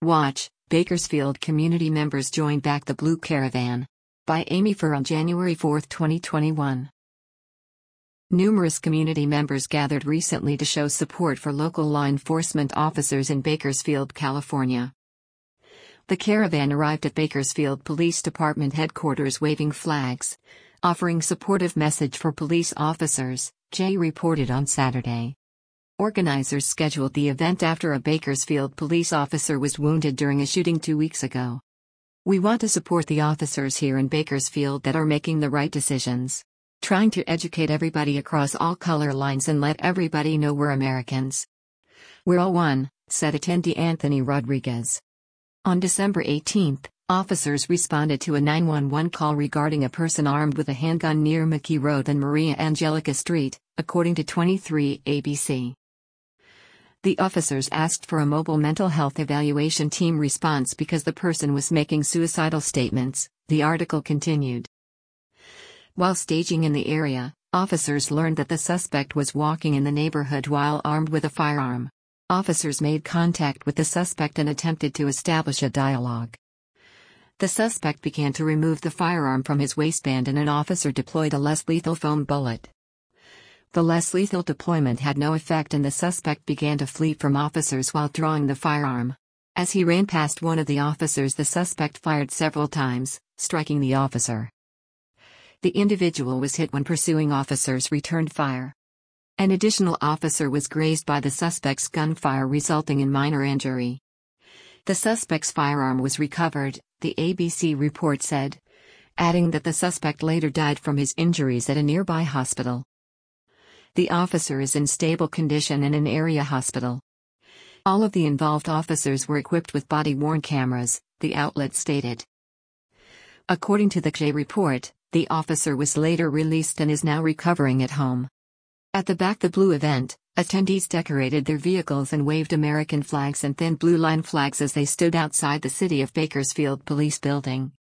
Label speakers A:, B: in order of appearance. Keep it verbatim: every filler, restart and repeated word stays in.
A: Watch, Bakersfield community members join back the Blue Caravan. By Amy Furr on January fourth, twenty twenty-one. Numerous community members gathered recently to show support for local law enforcement officers in Bakersfield, California. The caravan arrived at Bakersfield Police Department headquarters waving flags, offering supportive message for police officers, Jay reported on Saturday. Organizers scheduled the event after a Bakersfield police officer was wounded during a shooting two weeks ago. "We want to support the officers here in Bakersfield that are making the right decisions. Trying to educate everybody across all color lines and let everybody know we're Americans. We're all one," said attendee Anthony Rodriguez. On December eighteenth, officers responded to a nine one one call regarding a person armed with a handgun near McKee Road and Maria Angelica Street, according to twenty-three A B C. The officers asked for a mobile mental health evaluation team response because the person was making suicidal statements, the article continued. While staging in the area, officers learned that the suspect was walking in the neighborhood while armed with a firearm. Officers made contact with the suspect and attempted to establish a dialogue. The suspect began to remove the firearm from his waistband and an officer deployed a less lethal foam bullet. The less lethal deployment had no effect and the suspect began to flee from officers while drawing the firearm. As he ran past one of the officers, the suspect fired several times, striking the officer. The individual was hit when pursuing officers returned fire. An additional officer was grazed by the suspect's gunfire, resulting in minor injury. The suspect's firearm was recovered, the A B C report said, adding that the suspect later died from his injuries at a nearby hospital. The officer is in stable condition in an area hospital. All of the involved officers were equipped with body-worn cameras, the outlet stated. According to the J report, the officer was later released and is now recovering at home. At the Back the Blue event, attendees decorated their vehicles and waved American flags and thin blue line flags as they stood outside the City of Bakersfield Police Building.